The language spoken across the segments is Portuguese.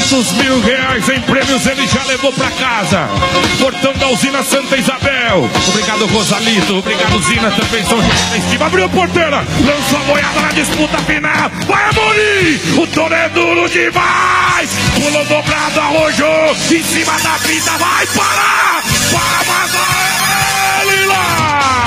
R$300 mil em prêmios ele já levou pra casa. Portão da usina Santa Isabel. Obrigado, Rosalito. Obrigado, Zina. Também são gente da estima. Abriu a porteira. Lançou a boiada na disputa final. Vai, Amorim. O touro é duro demais. Pulou dobrado, arrojou. Em cima da vida. Vai parar. Para, mas ele lá.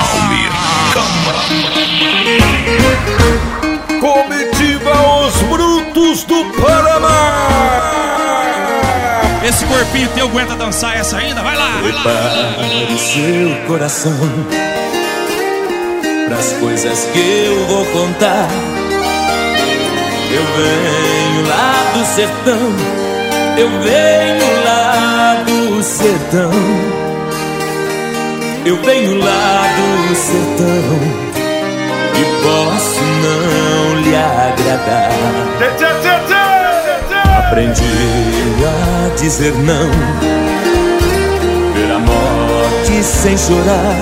Comitiva Os Brutos do Paraná. Esse corpinho teu aguenta dançar essa ainda? Vai lá, vai lá. Prepare o seu coração pras coisas que eu vou contar. Eu venho lá do sertão, eu venho lá do sertão, eu venho lá do sertão e posso não lhe agradar. Aprendi a dizer não, ver a morte sem chorar,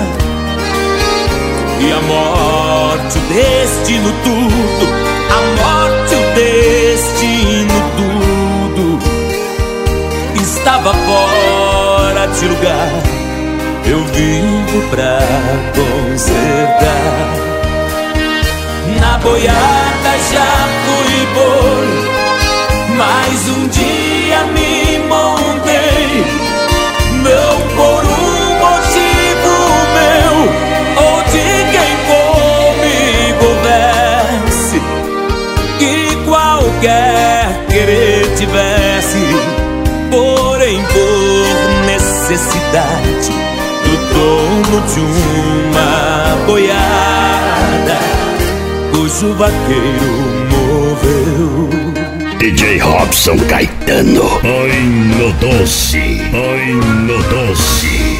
e a morte, o destino, tudo. A morte, o destino, tudo estava fora de lugar. Eu vivo pra consertar. Na boiada já fui boi, mas um dia me montei, não por um motivo meu ou de quem comigo houvesse, que qualquer querer tivesse, porém por necessidade do dono de uma boiada cujo vaqueiro morreu. DJ Robson Caetano. Ai no doce, ai no doce.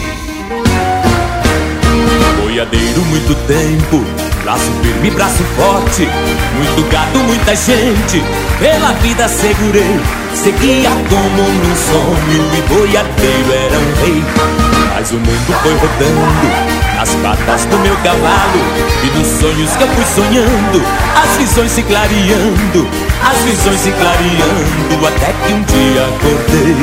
Boiadeiro muito tempo, braço firme, braço forte, muito gado, muita gente, pela vida segurei. Seguia como num sonho e boiadeiro era um rei. Mas o mundo foi rodando nas patas do meu cavalo, e nos sonhos que eu fui sonhando, as visões se clareando, as visões se clareando, até que um dia acordei.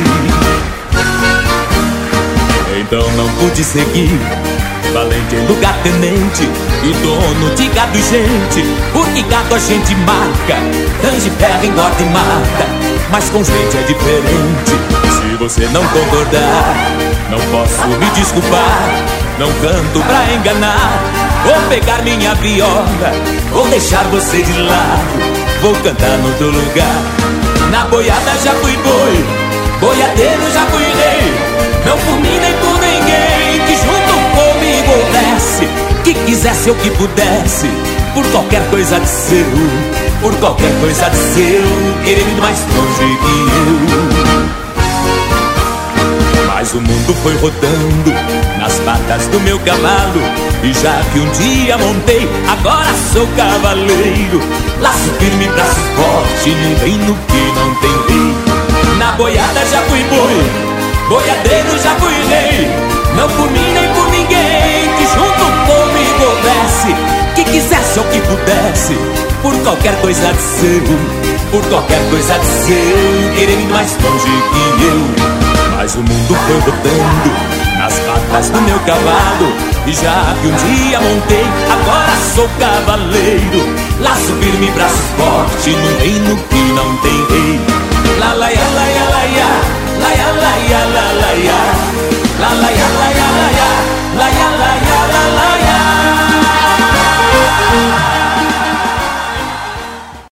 Então não pude seguir, valente em lugar tenente, e dono de gado e gente, porque gado a gente marca, tange ferro, engorda e mata, mas com gente é diferente. Se você não concordar, não posso me desculpar, não canto pra enganar, vou pegar minha viola, vou deixar você de lado, vou cantar no outro lugar. Na boiada já fui boi, boiadeiro já fui rei, não por mim nem por ninguém que junto comigo houvesse, que quisesse ou que pudesse, por qualquer coisa de seu, por qualquer coisa de seu, querendo mais longe que eu. Mas o mundo foi rodando nas patas do meu cavalo, e já que um dia montei, agora sou cavaleiro. Laço firme, braço forte, num reino que não tem rei. Na boiada já fui boi, boiadeiro já fui rei, não por mim nem por ninguém que junto comigo houvesse, que quisesse ou que pudesse, por qualquer coisa de seu, por qualquer coisa de seu, querendo mais longe que eu. Mas o mundo foi rodando nas patas do meu cavalo, e já que um dia montei, agora sou cavaleiro. Laço firme, braço forte, num reino que não tem rei. La la ya